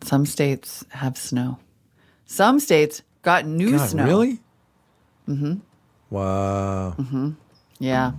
Some states have snow. Some states got new snow. Really? Mm-hmm. Wow. Mm-hmm. Yeah.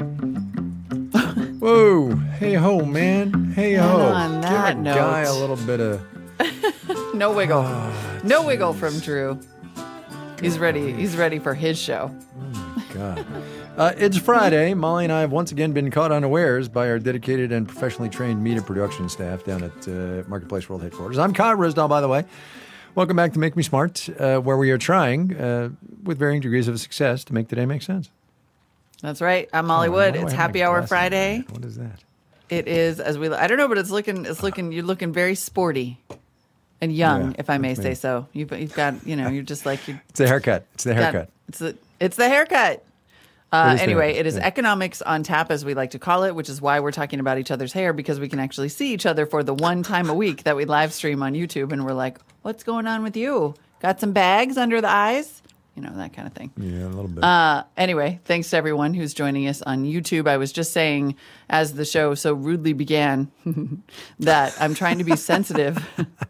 Whoa. Hey ho, man. Hey ho. On that Give a note, guy a little bit of... no wiggle. No wiggle from Drew. He's ready. He's ready for his show. Oh, my God. It's Friday. Molly and I have once again been caught unawares by our dedicated and professionally trained media production staff down at Marketplace World Headquarters. I'm Kyle Risdahl, by the way. Welcome back to Make Me Smart, where we are trying, with varying degrees of success, to make today make sense. That's right. I'm Molly Wood. It's Happy Hour Friday. What is that? It is, I don't know, but it's looking, you're looking very sporty and young, if I may say so. You've got, you're just like... It's the haircut. It's the haircut. It's the haircut. Anyway, it is economics on tap, as we like to call it, which is why we're talking about each other's hair, because we can actually see each other for the one time a week that we live stream on YouTube, and we're like, what's going on with you? Got some bags under the eyes? That kind of thing. Yeah, a little bit. Anyway, thanks to everyone who's joining us on YouTube. I was just saying, as the show so rudely began, that I'm trying to be sensitive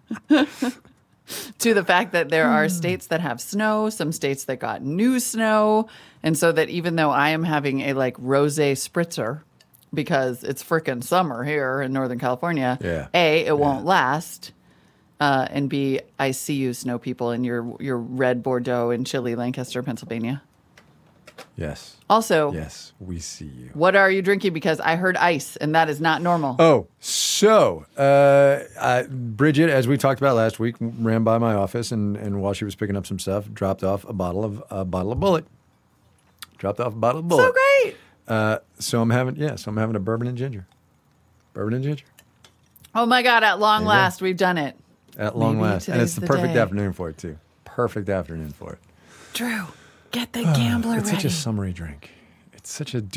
to the fact that there are states that have snow, some states that got new snow, and so that even though I am having a rosé spritzer because it's frickin' summer here in Northern California, A, it won't last, and B, I see you, snow people, in your red Bordeaux in chilly Lancaster, Pennsylvania. Yes. Also, yes, we see you. What are you drinking? Because I heard ice, and that is not normal. Oh, so Bridget, as we talked about last week, ran by my office, and while she was picking up some stuff, dropped off a bottle of Bullet. Dropped off a bottle of Bullet. So great. So I'm having a bourbon and ginger. Bourbon and ginger. Oh my God! At long last, we've done it. At long last, and it's the perfect afternoon for it too. Perfect afternoon for it. Drew, get the gambler it's ready. Such a summery drink. It's such a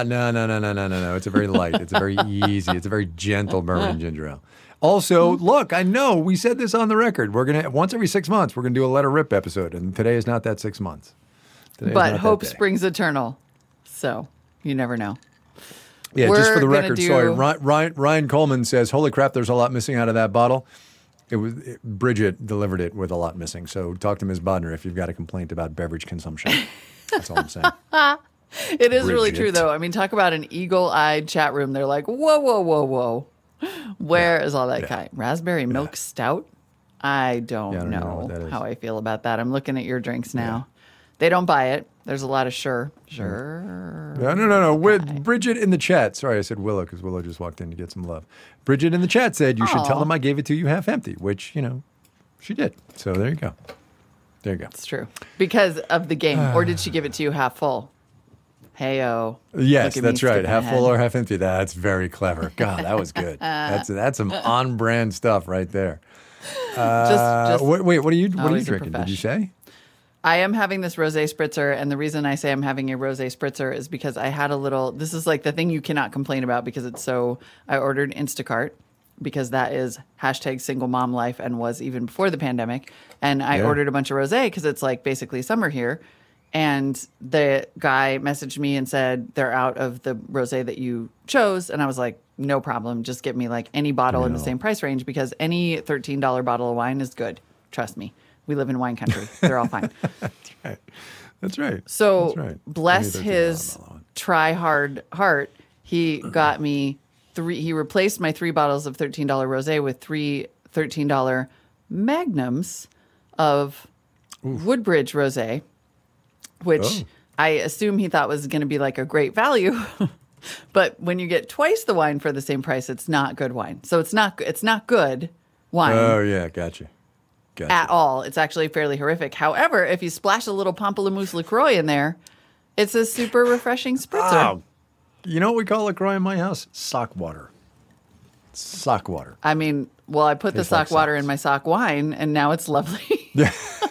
no. It's a very light. It's a very easy. It's a very gentle bourbon and ginger ale. Also, look, I know we said this on the record. We're gonna once every 6 months we're gonna do a Let Her Rip episode, and today is not that 6 months. But hope springs eternal, so you never know. Yeah, just for the record, sorry. Ryan Coleman says, "Holy crap, there's a lot missing out of that bottle." Bridget delivered it with a lot missing. So talk to Ms. Bodner if you've got a complaint about beverage consumption. That's all I'm saying. It is really true, though. I mean, talk about an eagle-eyed chat room. They're like, whoa. Where is all that kind? Raspberry milk stout? I don't know how I feel about that. I'm looking at your drinks now. They don't buy it. There's a lot of sure. No. With Bridget in the chat. Sorry, I said Willow because Willow just walked in to get some love. Bridget in the chat said you should tell them I gave it to you half empty, which, she did. So there you go. It's true. Because of the game. Or did she give it to you half full? Hey-o. Yes, that's right. Half full or half empty. That's very clever. God, that was good. That's some on-brand stuff right there. Wait, what are you drinking? Did you say? I am having this rosé spritzer, and the reason I say I'm having a rosé spritzer is because I had this is like the thing you cannot complain about because I ordered Instacart because that is hashtag single mom life and was even before the pandemic. And I ordered a bunch of rosé because it's like basically summer here. And the guy messaged me and said, they're out of the rosé that you chose. And I was like, no problem. Just get me like any bottle in the same price range because any $13 bottle of wine is good. Trust me. We live in wine country. They're all fine. That's right. So bless his try-hard heart, he got me he replaced my 3 bottles of $13 rosé with 3 $13 magnums of Woodbridge rosé, which I assume he thought was going to be like a great value. But when you get twice the wine for the same price, it's not good wine. So it's not good wine. Oh, yeah, gotcha. At all. It's actually fairly horrific. However, if you splash a little Pamplemousse LaCroix in there, it's a super refreshing spritzer. You know what we call LaCroix in my house? Sock water. Sock water. I mean, I put the sock water in my sock wine, and now it's lovely. Yeah.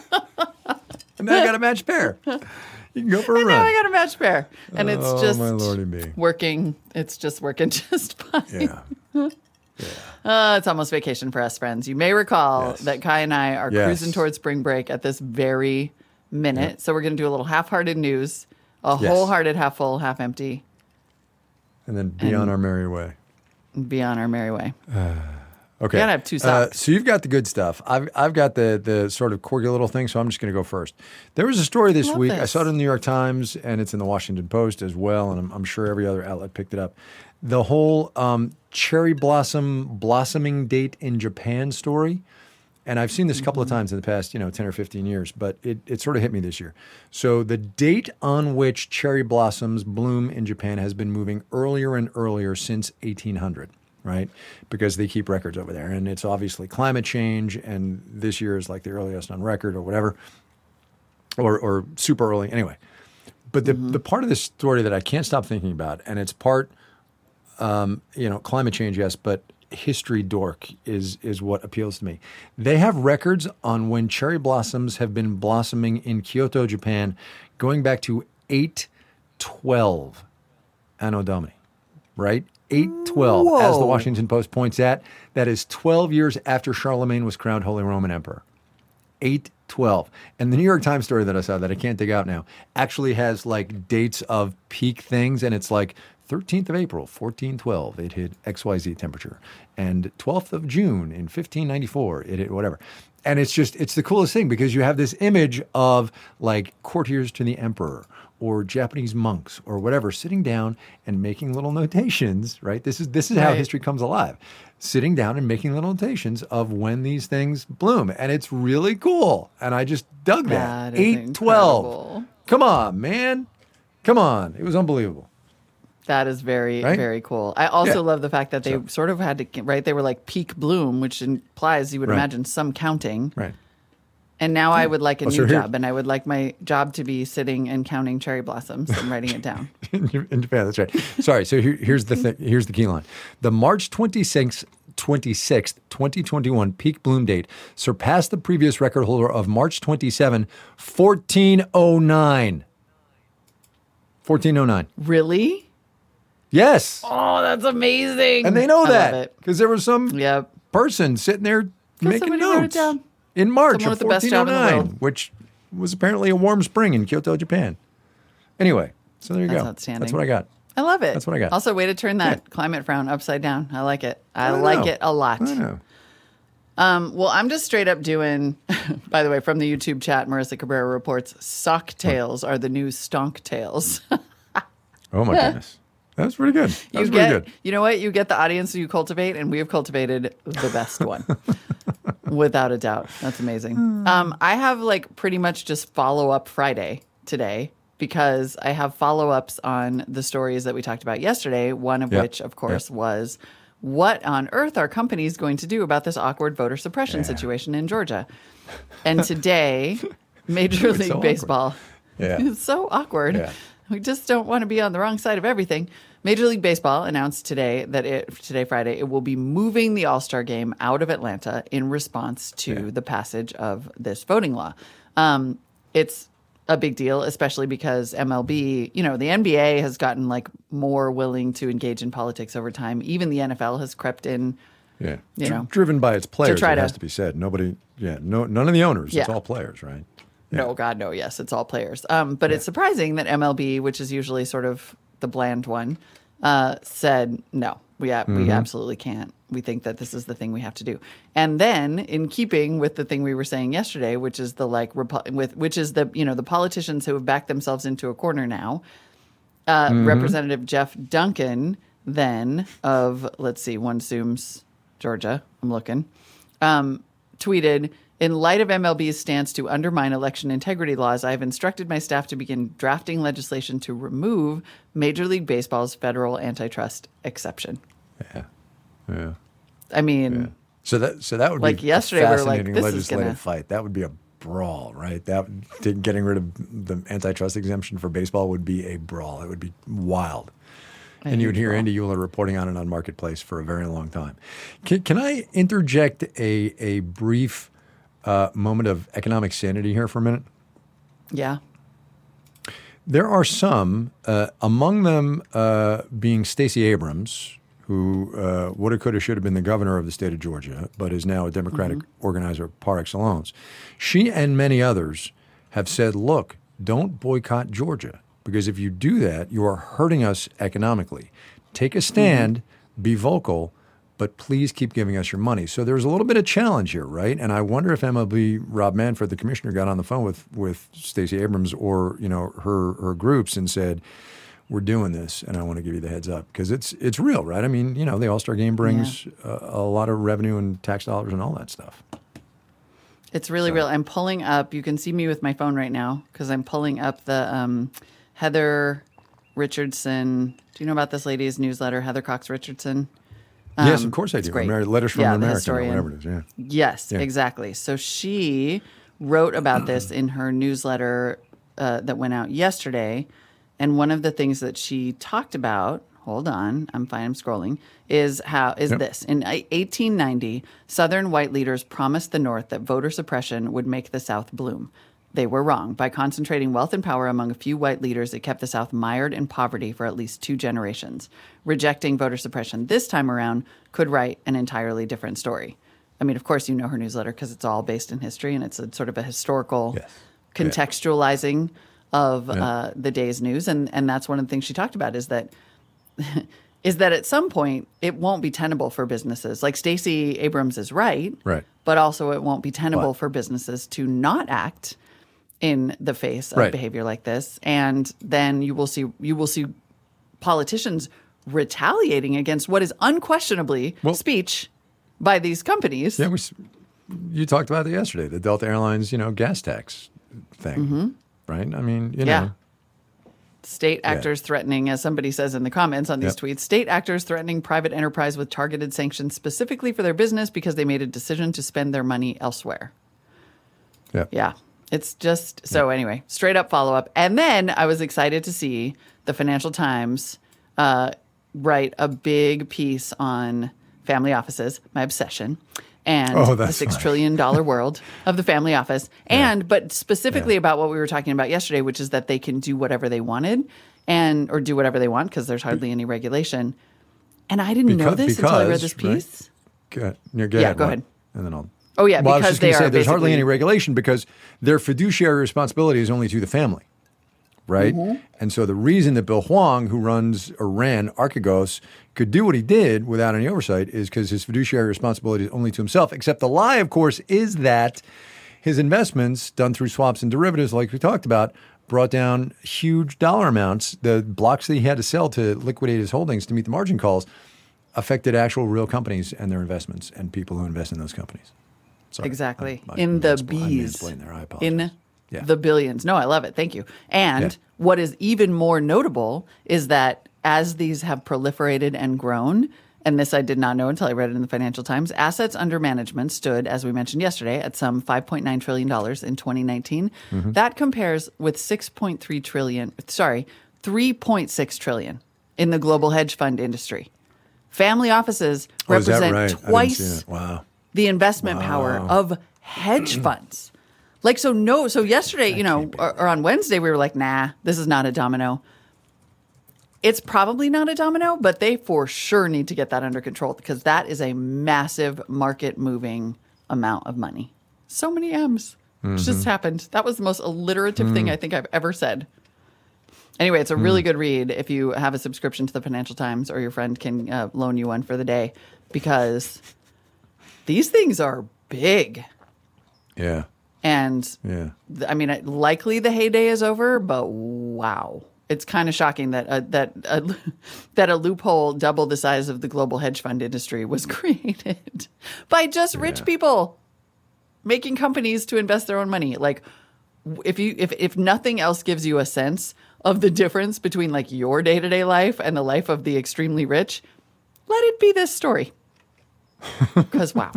And now I got a matched pair. You can go for a run. Now I got a matched pair. And it's just my lordy me. working. It's just working just fine. Yeah. It's almost vacation for us, friends. You may recall that Kai and I are cruising towards spring break at this very minute. Yep. So we're going to do a little half-hearted news, wholehearted half full, half empty. And then be on our merry way. Be on our merry way. Okay. You gotta have two socks. So you've got the good stuff. I've got the sort of quirky little thing, so I'm just going to go first. There was a story this Love week. I this. saw it in the New York Times, and it's in the Washington Post as well, and I'm sure every other outlet picked it up. The whole cherry blossoming date in Japan story. And I've seen this a couple of times in the past, 10 or 15 years, but it sort of hit me this year. So the date on which cherry blossoms bloom in Japan has been moving earlier and earlier since 1800. Right? Because they keep records over there. And it's obviously climate change. And this year is like the earliest on record or whatever, or super early. Anyway, but the part of this story that I can't stop thinking about, and it's part, climate change, yes, but history dork is what appeals to me. They have records on when cherry blossoms have been blossoming in Kyoto, Japan, going back to 812 Anno Domini, right? 812, as the Whoa. Washington Post points at. That is 12 years after Charlemagne was crowned Holy Roman Emperor. 812. And the New York Times story that I saw that I can't dig out now actually has like dates of peak things, and it's like 13th of April, 1412, it hit XYZ temperature. And 12th of June in 1594, it hit whatever. And it's the coolest thing because you have this image of like courtiers to the emperor or Japanese monks or whatever sitting down and making little notations, right? This is how Right. history comes alive. Sitting down and making little notations of when these things bloom. And it's really cool. And I just dug that. That is 812. incredible. Come on, man. Come on. It was unbelievable. That is very, Right? very cool. I also Yeah. love the fact that they sort of had to, right? They were like peak bloom, which implies you would Right. imagine some counting. Right. And now I would like a Oh, so new here- job, and I would like my job to be sitting and counting cherry blossoms and writing it down. In Japan, that's right. Sorry. So here's the thing. Here's the key line. The March 26th, 2021 peak bloom date surpassed the previous record holder of March 27, 1409. 1409. Really? Yes. Oh, that's amazing. And they know I that love it. because there was some Yep. person sitting there making somebody wrote it notes down. in March Someone of with the best job in the 1409, world. which was apparently a warm spring in Kyoto, Japan. Anyway, so there you That's go. outstanding. That's what I got. I love it. That's what I got. Also, way to turn that climate frown upside down. I like it. I don't like know. it a lot. I know. Well, I'm just straight up doing, by the way, from the YouTube chat, Marissa Cabrera reports, sock tails are the new stonk tails. Oh my goodness. That was pretty good. That was pretty good. You know what? You get the audience you cultivate, and we have cultivated the best one. Without a doubt. That's amazing. I have like pretty much just follow up Friday today because I have follow ups on the stories that we talked about yesterday, one of Yep. which, of course, was what on earth are companies going to do about this awkward voter suppression situation in Georgia? And today, Major It's League so awkward. Baseball. Yeah. It's so awkward. Yeah. We just don't want to be on the wrong side of everything. Major League Baseball announced today that today, Friday, it will be moving the All-Star game out of Atlanta in response to the passage of this voting law. It's a big deal, especially because MLB, the NBA has gotten like more willing to engage in politics over time. Even the NFL has crept in. Yeah. You know, driven by its players, try it has to- to be said. Nobody, none of the owners. It's Yeah. all players, right? No, God, no. Yes, it's all players. But it's surprising that MLB, which is usually sort of the bland one, said no. We absolutely can't. We think that this is the thing we have to do. And then, in keeping with the thing we were saying yesterday, which is the the politicians who have backed themselves into a corner now, Representative Jeff Duncan, then of one assumes Georgia. I'm looking. Tweeted, in light of MLB's stance to undermine election integrity laws, I have instructed my staff to begin drafting legislation to remove Major League Baseball's federal antitrust exception. Yeah. I mean, So that would Like be yesterday, a we were like, fascinating this is legislative gonna- fight. That would be a brawl, right? Getting rid of the antitrust exemption for baseball would be a brawl. It would be wild. And you would hear Andy Euler reporting on it on Marketplace for a very long time. Can I interject a brief moment of economic sanity here for a minute? yeah. There are some, among them being Stacey Abrams, who woulda, coulda, should have been the governor of the state of Georgia, but is now a Democratic organizer par excellence. She and many others have said, look, don't boycott Georgia, because if you do that, you are hurting us economically. Take a stand, be vocal, but please keep giving us your money. So there's a little bit of challenge here, right? And I wonder if MLB Rob Manfred, the commissioner, got on the phone with Stacey Abrams or her groups and said, we're doing this, and I want to give you the heads up because it's real, right? I mean, the All-Star Game brings a lot of revenue and tax dollars and all that stuff. It's really real. I'm pulling up. You can see me with my phone right now because I'm pulling up the Heather Richardson. Do you know about this lady's newsletter, Heather Cox Richardson? Yes, of course I do. Great. Letters from America, or whatever it is. Yeah. Yes, exactly. So she wrote about this in her newsletter that went out yesterday. And one of the things that she talked about, hold on, I'm fine, I'm scrolling, is this. In 1890, Southern white leaders promised the North that voter suppression would make the South bloom. They were wrong. By concentrating wealth and power among a few white leaders, it kept the South mired in poverty for at least 2 generations. Rejecting voter suppression this time around could write an entirely different story. I mean, of course, you know her newsletter because it's all based in history and it's a sort of a historical contextualizing of the day's news. And that's one of the things she talked about is that at some point it won't be tenable for businesses. Like Stacey Abrams is right. But also it won't be tenable for businesses to not act in the face of behavior like this. And then you will see politicians retaliating against what is unquestionably speech by these companies. Yeah, you talked about it yesterday, the Delta Airlines, gas tax thing. Right? I mean, State actors threatening, as somebody says in the comments on these tweets, state actors threatening private enterprise with targeted sanctions specifically for their business because they made a decision to spend their money elsewhere. Yeah. It's just, so anyway, straight up follow-up. And then I was excited to see the Financial Times write a big piece on family offices, my obsession, and the $6 trillion world of the family office. But specifically about what we were talking about yesterday, which is that they can do whatever they wanted or do whatever they want because there's hardly any regulation. And I didn't know this until I read this piece. Right? Go ahead. And then I'll... because I was just going to say there's hardly basically any regulation because their fiduciary responsibility is only to the family, right? And so the reason that Bill Huang, who ran Archegos, could do what he did without any oversight is because his fiduciary responsibility is only to himself. Except the lie, of course, is that his investments done through swaps and derivatives, like we talked about, brought down huge dollar amounts. The blocks that he had to sell to liquidate his holdings to meet the margin calls affected actual real companies and their investments and people who invest in those companies. Sorry. Exactly. In the B's. In the billions. No, I love it. Thank you. And what is even more notable is that as these have proliferated and grown, and this I did not know until I read it in the Financial Times, assets under management stood, as we mentioned yesterday, at some $5.9 trillion in 2019. That compares with $3.6 trillion in the global hedge fund industry. Family offices represent twice the investment power of hedge funds. So yesterday, or on Wednesday, we were like, nah, this is not a domino. It's probably not a domino, but they for sure need to get that under control because that is a massive market-moving amount of money. So many M's. It just happened. That was the most alliterative thing I think I've ever said. Anyway, it's a really good read if you have a subscription to the Financial Times or your friend can loan you one for the day because these things are big. Yeah. And, I mean, likely the heyday is over, but wow. It's kind of shocking that a loophole double the size of the global hedge fund industry was created by just rich people making companies to invest their own money. Like, if nothing else gives you a sense of the difference between like your day-to-day life and the life of the extremely rich, let it be this story. Because wow.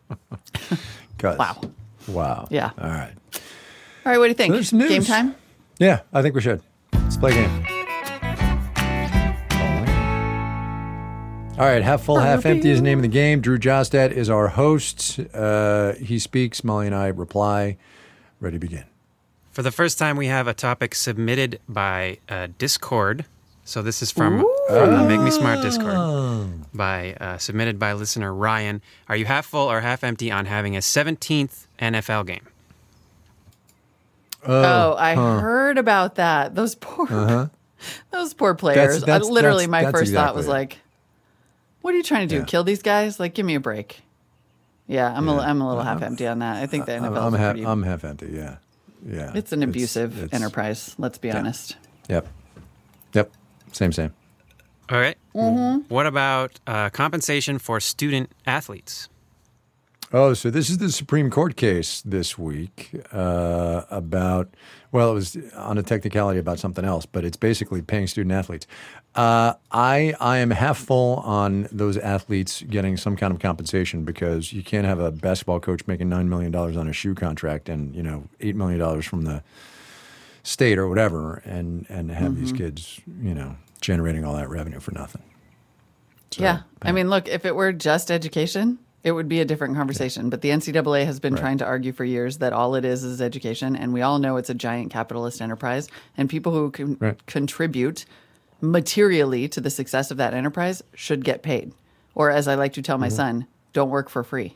Wow. Yeah. All right. What do you think? There's news. Game time? Yeah, I think we should. Let's play a game. All right, half full, half empty is the name of the game. Drew Jostad is our host. He speaks, Molly and I reply. Ready to begin. For the first time, we have a topic submitted by Discord. So this is from the Make Me Smart Discord, submitted by listener Ryan. Are you half full or half empty on having a 17th NFL game? I heard about that. Those poor players. Literally, my first thought was like, What are you trying to do? Yeah. Kill these guys? Like, give me a break. Yeah, I'm a little half empty on that. I think the NFL I'm half empty. Yeah. it's an abusive enterprise. Let's be honest. Yep. Same. All right. What about compensation for student athletes? Oh, so this is the Supreme Court case this week about, well, it was on a technicality about something else, but it's basically paying student athletes. I am half full on those athletes getting some kind of compensation because you can't have a basketball coach making $9 million on a shoe contract and, $8 million from the state or whatever and have these kids, generating all that revenue for nothing. So, Yeah. I mean, look, if it were just education, it would be a different conversation. But the NCAA has been trying to argue for years that all it is education. And we all know it's a giant capitalist enterprise. And people who can contribute materially to the success of that enterprise should get paid. Or as I like to tell my son, don't work for free.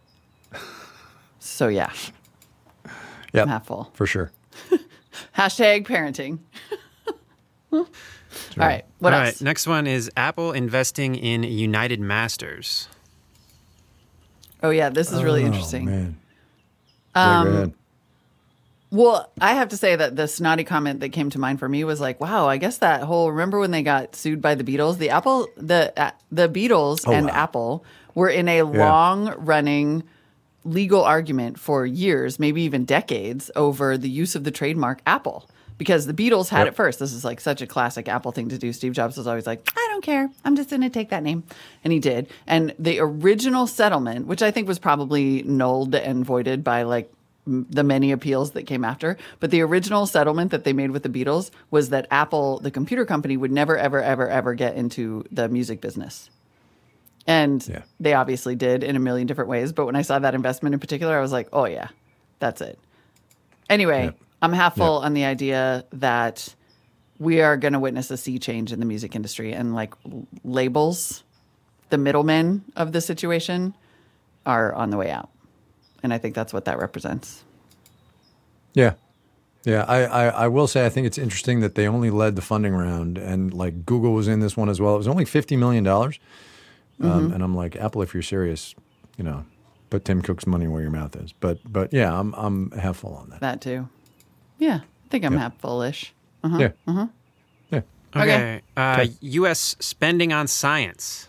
So, yeah. Yep, I'm half full. for sure. Hashtag parenting. All right. What All else? right. Next one is Apple investing in United Masters. Oh, yeah. This is really interesting. Man. Yeah, go ahead. Well, I have to say that the snotty comment that came to mind for me was like, wow, I guess that whole, remember when they got sued by the Beatles? The Beatles and wow. Apple were in a long running legal argument for years, maybe even decades, over the use of the trademark Apple. Because the Beatles had it first. This is like such a classic Apple thing to do. Steve Jobs was always like, I don't care. I'm just going to take that name. And he did. And the original settlement, which I think was probably nulled and voided by like the many appeals that came after. But the original settlement that they made with the Beatles was that Apple, the computer company, would never, ever, ever, ever get into the music business. And they obviously did in a million different ways. But when I saw that investment in particular, I was like, oh, yeah, that's it. Anyway, I'm half full on the idea that we are going to witness a sea change in the music industry. And like labels, the middlemen of the situation are on the way out. And I think that's what that represents. Yeah. I will say I think it's interesting that they only led the funding round and like Google was in this one as well. It was only $50 million. And I'm like, Apple, if you're serious, put Tim Cook's money where your mouth is. But yeah, I'm half full on that. That too. Yeah, I think I'm half fullish. Yeah. Okay. U.S. spending on science.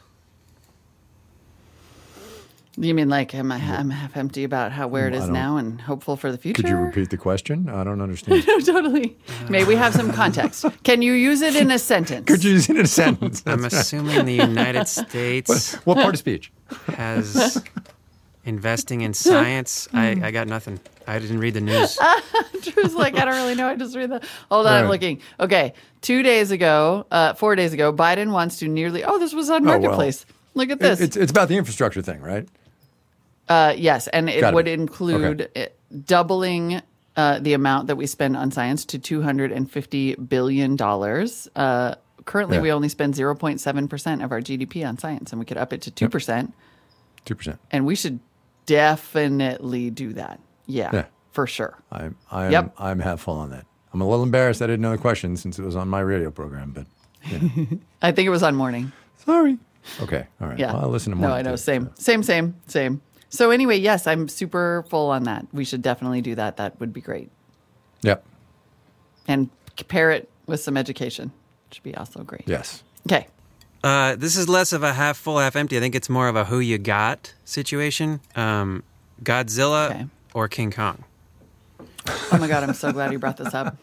You mean like I'm half empty about where it is now and hopeful for the future? Could you repeat the question? I don't understand. No, totally. May we have some context? Can you use it in a sentence? Could you use it in a sentence? I'm assuming the United States What part of speech? has investing in science. I got nothing. I didn't read the news. Drew's like, I don't really know. I just read the. Hold on, I'm looking. Okay, 4 days ago, Biden wants to nearly. Oh, this was on Marketplace. Look at this. It's about the infrastructure thing, right? Yes, and it would include doubling the amount that we spend on science to $250 billion. Currently, we only spend 0.7% of our GDP on science, and we could up it to 2%. 2%. And we should definitely do that. Yeah, for sure. I'm half full on that. I'm a little embarrassed I didn't know the question since it was on my radio program, but I think it was on morning. Sorry. Okay. All right. Yeah. Well, I'll listen to morning. No, I know. too, Same. So anyway, yes, I'm super full on that. We should definitely do that. That would be great. Yep. And pair it with some education. Should be also great. Yes. Okay. This is less of a half full, half empty. I think it's more of a who you got situation. Godzilla or King Kong? Oh my God, I'm so glad you brought this up.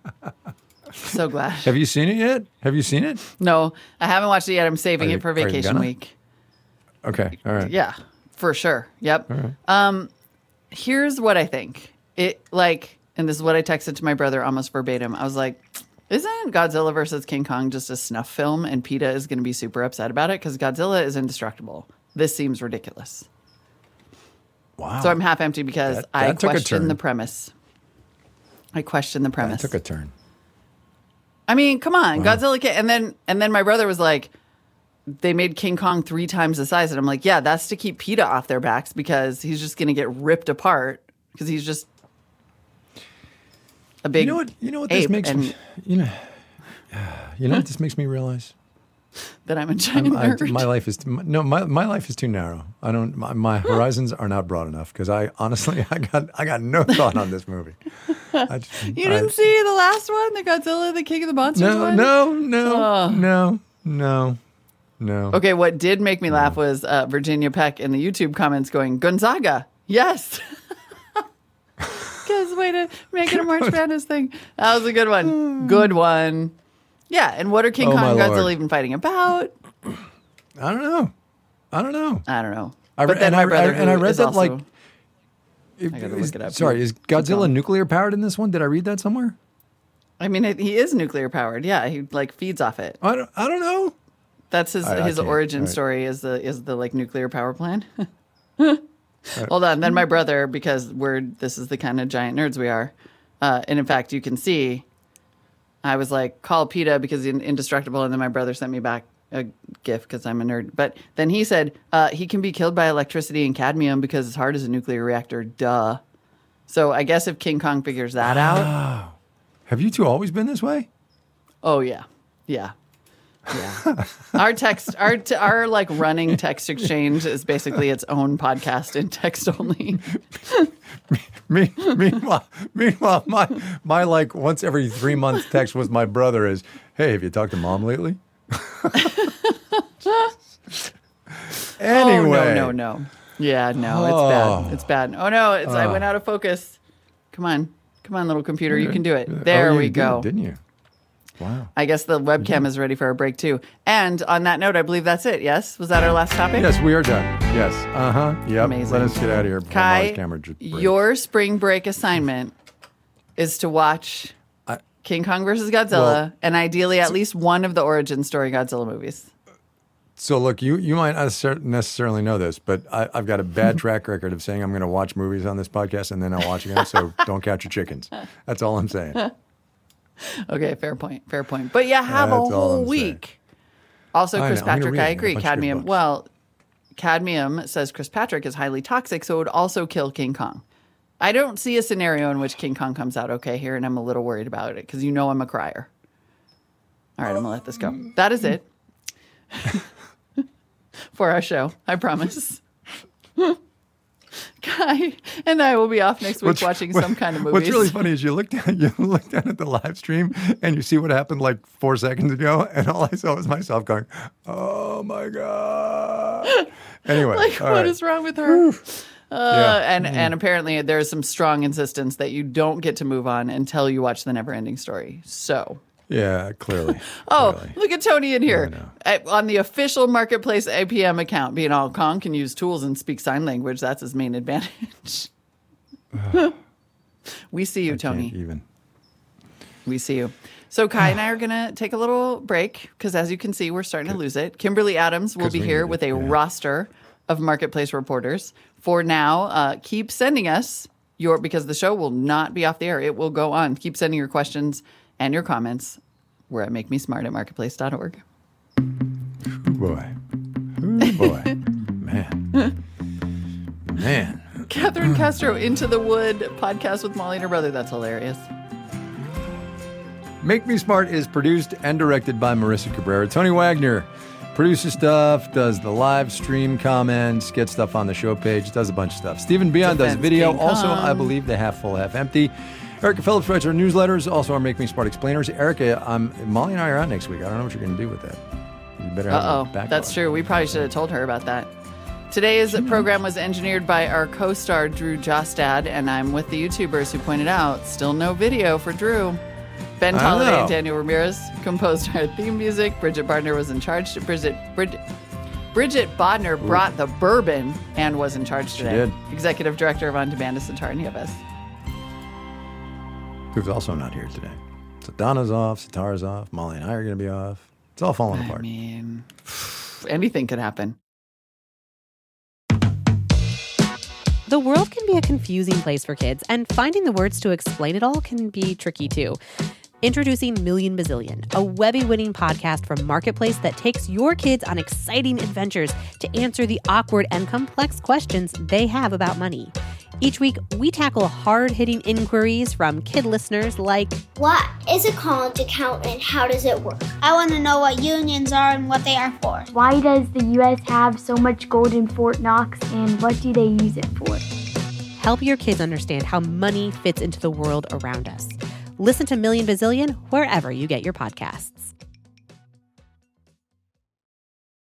So glad. Have you seen it yet? Have you seen it? No, I haven't watched it yet. I'm saving it for vacation week. Okay. All right. Yeah, for sure. Yep. All right. Here's what I think. And this is what I texted to my brother almost verbatim. I was like, isn't Godzilla versus King Kong just a snuff film? And PETA is going to be super upset about it because Godzilla is indestructible. This seems ridiculous. Wow. So I'm half empty because That I took a question turn. the premise. I question the premise. That took a turn. I mean, come on, Godzilla and then my brother was like, they made King Kong 3 times the size. And I'm like, yeah, that's to keep PETA off their backs because he's just going to get ripped apart because he's just a big You know what this makes me. You know what this makes me realize. That I'm a giant nerd. My life is my life is too narrow. I don't. My horizons are not broad enough because I got no thought on this movie. You didn't see the last one, the Godzilla, the King of the Monsters one? No. Okay, what did make me laugh was Virginia Peck in the YouTube comments going, Gonzaga, yes. Because way to make it a March Madness thing. That was a good one. Good one. Yeah, and what are King Kong and Godzilla even fighting about? I don't know. I don't know. I But then my brother, I read that also, like. I gotta look it up. Sorry, is Godzilla nuclear powered in this one? Did I read that somewhere? I mean, he is nuclear powered. Yeah, he like feeds off it. I don't know. That's his origin story is the like nuclear power plant. Hold on. Then my brother, because this is the kind of giant nerds we are, and in fact, you can see. I was like, call PETA because he's indestructible. And then my brother sent me back a GIF because I'm a nerd. But then he said he can be killed by electricity and cadmium because his heart is a nuclear reactor. Duh. So I guess if King Kong figures that out. Have you two always been this way? Oh, yeah. Yeah. Our like running text exchange is basically its own podcast in text only. Meanwhile, my like once every 3 months text with my brother is, "Hey, have you talked to mom lately?" Anyway, oh, no. Yeah, no, it's bad. Oh no, I went out of focus. Come on, little computer, you can do it. There we go. Didn't you? Wow. I guess the webcam is ready for a break, too. And on that note, I believe that's it, yes? Was that our last topic? Yes, we are done. Yes. Yep. Amazing. Let us get out of here. Kai, your spring break assignment is to watch King Kong vs. Godzilla and ideally at least one of the origin story Godzilla movies. So, look, you might not necessarily know this, but I've got a bad track record of saying I'm going to watch movies on this podcast and then I'll watch again, so don't count your chickens. That's all I'm saying. Okay, fair point. But you have a whole week. Also, Chris Patrick, I agree. Cadmium says Chris Patrick is highly toxic, so it would also kill King Kong. I don't see a scenario in which King Kong comes out okay here, and I'm a little worried about it because you know I'm a crier. All right, I'm going to let this go. That is it for our show, I promise. Kai and I will be off next week watching some kind of movies. What's really funny is you look down at the live stream and you see what happened like 4 seconds ago, and all I saw was myself going, "Oh my god!" Anyway, what is wrong with her? And apparently there's some strong insistence that you don't get to move on until you watch the Neverending Story. So. Yeah, clearly. Look at Tony in here. On the official Marketplace APM account, being all Kong can use tools and speak sign language. That's his main advantage. We see you, Tony. We see you. So Kai and I are going to take a little break because, as you can see, we're starting to lose it. Kimberly Adams will be here with a roster of Marketplace reporters. For now, keep sending us because the show will not be off the air. It will go on. Keep sending your questions and your comments. We're at makemesmart@marketplace.org. Boy. Man. Catherine Castro, Into the Wood podcast with Molly and her brother. That's hilarious. Make Me Smart is produced and directed by Marissa Cabrera. Tony Wagner produces stuff, does the live stream comments, gets stuff on the show page, does a bunch of stuff. Stephen Bion does video. Also, I believe the Half Full, Half Empty. Erica Phillips writes our newsletters, also our Make Me Smart explainers. Erica, Molly and I are out next week. I don't know what you're going to do with that. You better have a backlog. That's true. We probably should have told her about that. Today's program was engineered by our co-star, Drew Jostad, and I'm with the YouTubers who pointed out, still no video for Drew. Ben Tolliday and Daniel Ramirez composed our theme music. Bridget Bodner was in charge. Bridget Bodner brought the bourbon and was in charge today. She did. Executive Director of On Demand is Sitar Nieves. Who's also not here today. So Donna's off, Sitar's off, Molly and I are going to be off. It's all falling apart. I mean, anything could happen. The world can be a confusing place for kids, and finding the words to explain it all can be tricky too. Introducing Million Bazillion, a Webby-winning podcast from Marketplace that takes your kids on exciting adventures to answer the awkward and complex questions they have about money. Each week, we tackle hard-hitting inquiries from kid listeners like, what is a college account and how does it work? I want to know what unions are and what they are for. Why does the U.S. have so much gold in Fort Knox, and what do they use it for? help your kids understand how money fits into the world around us. Listen to Million Bazillion wherever you get your podcasts.